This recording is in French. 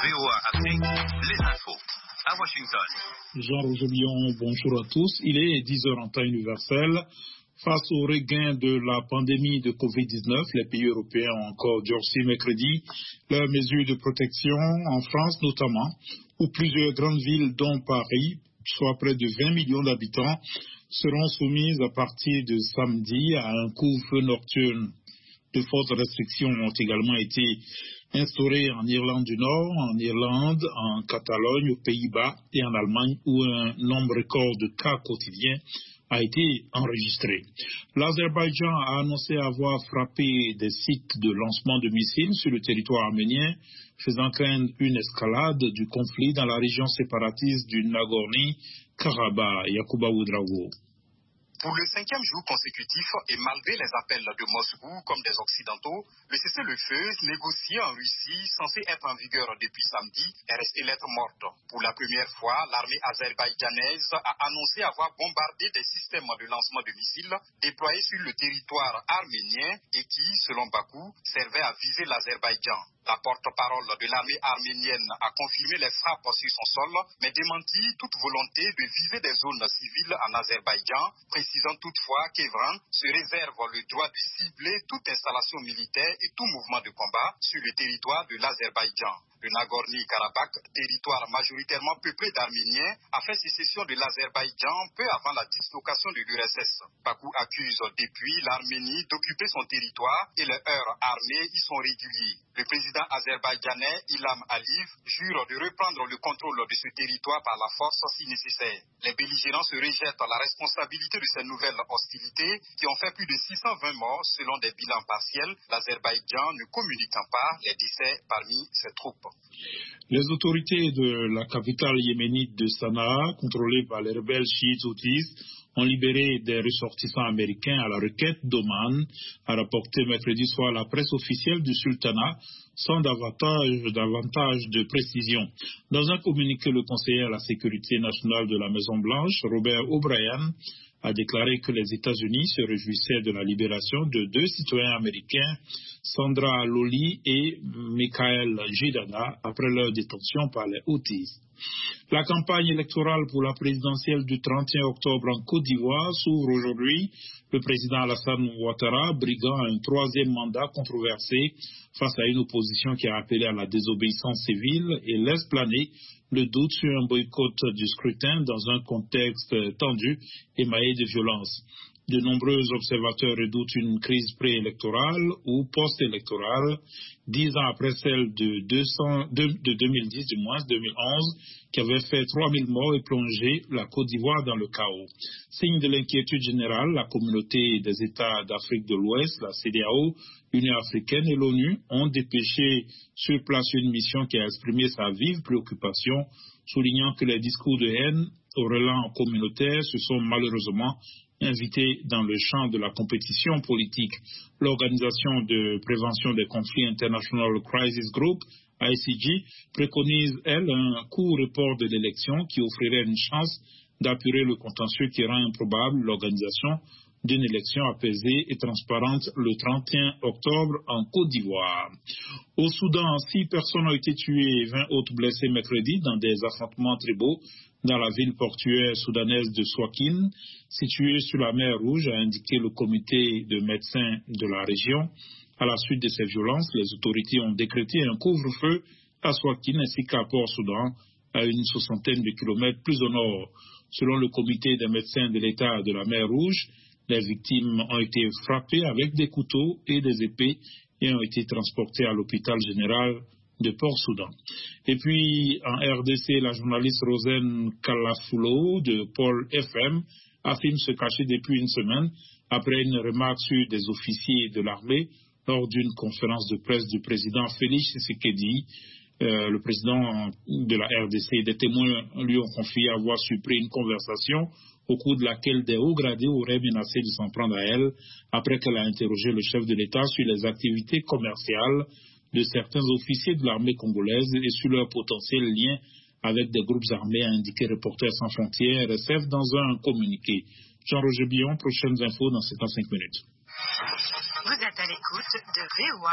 VOA Afrique, les infos. À Washington. Jean-Roger Bion, bonjour à tous. Il est 10h en temps universel. Face au regain de la pandémie de Covid-19, les pays européens ont encore durci mercredi leurs mesures de protection, en France notamment, où plusieurs grandes villes, dont Paris, soit près de 20 millions d'habitants, seront soumises à partir de samedi à un couvre-feu nocturne. De fortes restrictions ont également été instaurées en Irlande du Nord, en Irlande, en Catalogne, aux Pays-Bas et en Allemagne, où un nombre record de cas quotidiens a été enregistré. L'Azerbaïdjan a annoncé avoir frappé des sites de lancement de missiles sur le territoire arménien, faisant craindre une escalade du conflit dans la région séparatiste du Nagorno-Karabakh. Yacouba Ouedraogo. Pour le 5e jour consécutif, et malgré les appels de Moscou comme des Occidentaux, le cessez-le-feu négocié en Russie, censé être en vigueur depuis samedi, est resté lettre morte. Pour la première fois, l'armée azerbaïdjanaise a annoncé avoir bombardé des systèmes de lancement de missiles déployés sur le territoire arménien et qui, selon Bakou, servaient à viser l'Azerbaïdjan. La porte-parole de l'armée arménienne a confirmé les frappes sur son sol, mais démenti toute volonté de viser des zones civiles en Azerbaïdjan, précisant toutefois qu'Evran se réserve le droit de cibler toute installation militaire et tout mouvement de combat sur le territoire de l'Azerbaïdjan. Le Nagorno-Karabakh, territoire majoritairement peuplé d'Arméniens, a fait sécession de l'Azerbaïdjan peu avant la dislocation de l'URSS. Bakou accuse depuis l'Arménie d'occuper son territoire et les heurts armés y sont réguliers. Le président azerbaïdjanais Ilham Aliyev jure de reprendre le contrôle de ce territoire par la force si nécessaire. Les belligérants se rejettent la responsabilité de ces nouvelles hostilités qui ont fait plus de 620 morts selon des bilans partiels, l'Azerbaïdjan ne communiquant pas les décès parmi ses troupes. Les autorités de la capitale yéménite de Sanaa, contrôlée par les rebelles chiites houthis, ont libéré des ressortissants américains à la requête d'Oman, a rapporté mercredi soir la presse officielle du sultanat, sans davantage de précision. Dans un communiqué, le conseiller à la sécurité nationale de la Maison-Blanche, Robert O'Brien, a déclaré que les États-Unis se réjouissaient de la libération de 2 citoyens américains, Sandra Loli et Michael Jidada, après leur détention par les Houthis. La campagne électorale pour la présidentielle du 31 octobre en Côte d'Ivoire s'ouvre aujourd'hui. Le président Alassane Ouattara, briguant un 3e mandat controversé face à une opposition qui a appelé à la désobéissance civile et laisse planer le doute sur un boycott du scrutin dans un contexte tendu émaillé de violence. De nombreux observateurs redoutent une crise préélectorale ou post-électorale, 10 ans après celle de 2010, du moins 2011, qui avait fait 3000 morts et plongé la Côte d'Ivoire dans le chaos. Signe de l'inquiétude générale, la communauté des États d'Afrique de l'Ouest, la CEDEAO, l'Union africaine et l'ONU ont dépêché sur place une mission qui a exprimé sa vive préoccupation, soulignant que les discours de haine au relent communautaire se sont malheureusement invités dans le champ de la compétition politique. L'Organisation de prévention des conflits International Crisis Group, ICG, préconise, elle, un court report de l'élection qui offrirait une chance d'apurer le contentieux qui rend improbable l'organisation d'une élection apaisée et transparente le 31 octobre en Côte d'Ivoire. Au Soudan, 6 personnes ont été tuées et 20 autres blessées mercredi dans des affrontements tribaux dans la ville portuaire soudanaise de Swakin, située sur la mer Rouge, a indiqué le comité de médecins de la région. À la suite de ces violences, les autorités ont décrété un couvre-feu à Swakin ainsi qu'à Port-Soudan, à une 60aine de kilomètres plus au nord. Selon le comité des médecins de l'État de la mer Rouge, les victimes ont été frappées avec des couteaux et des épées et ont été transportées à l'hôpital général de Port-Soudan. Et puis, en RDC, la journaliste Rosen Kalafulo de Paul FM affirme se cacher depuis une semaine après une remarque sur des officiers de l'armée lors d'une conférence de presse du président Félix Tshisekedi. Le président de la RDC, des témoins lui ont confié avoir surpris une conversation au cours de laquelle des hauts gradés auraient menacé de s'en prendre à elle après qu'elle a interrogé le chef de l'État sur les activités commerciales de certains officiers de l'armée congolaise et sur leur potentiel lien avec des groupes armés, a indiqué Reporters sans frontières, RSF, dans un communiqué. Jean-Roger Bion, prochaines infos dans 75 minutes. Vous êtes à l'écoute de VOA